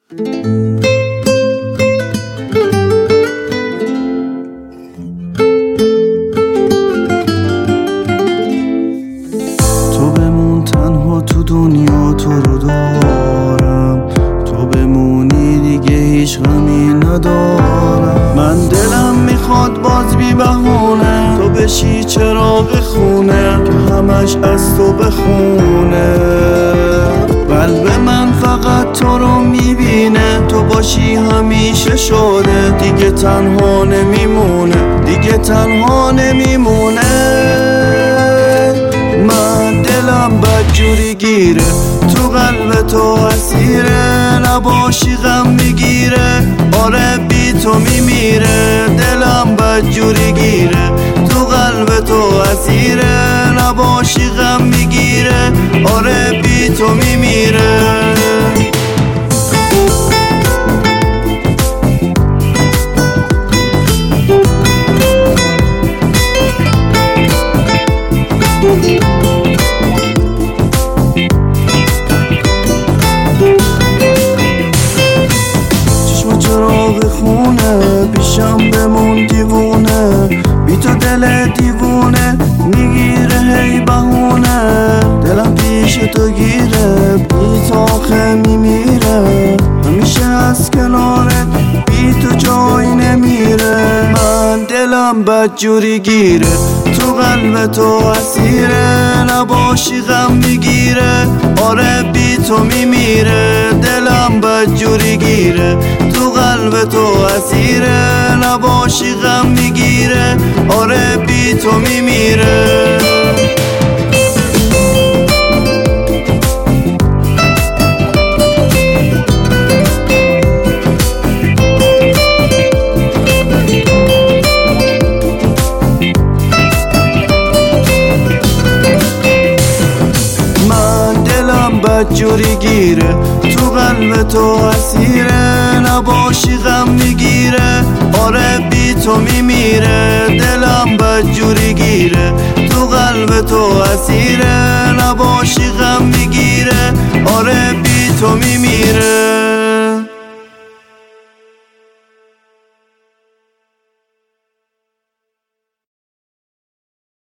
تو بمون تنها تو دنیا، تو رو دارم. تو بمونی دیگه هیچ غمی ندارم. من دلم میخواد باز بی بهونه تو بشی چراغ خونه که همش از تو بخونه. قلب من فقط تو رو میبینه، تو باشی همیشه شده. دیگه تنها نمیمونه، دیگه تنها نمیمونه. من دلم بدجوری گیره، تو قلب تو اسیره. نباشی غم میگیره، آره بی تو میمیره. دلم بدجوری گیره، تو قلب تو اسیره. نباشی غم میگیره، آره بی تو میمیره. چشم چراغ خونه پیشم بمون دیوونه. بی تو دل دیوونه میگیره هی بهونه. دلم پیش تو گیره، بی تو آخه میمیره. همیشه از کنارت بی تو جای نمیره. من دلم بدجوری گیره، تو قلب تو اسیره. نباشی غم میگیره، آره بی تو میمیره. دلم بدجوری گیره، تو قلب تو اسیره. نباشی غم میگیره، آره بی تو میمیره. بدجوری گیره، تو قلب تو اسیره. نباشی غم میگیره، آره بی تو میمیره. دلم بدجوری گیره، تو قلب تو اسیره. نباشی غم میگیره، آره بی تو میمیره.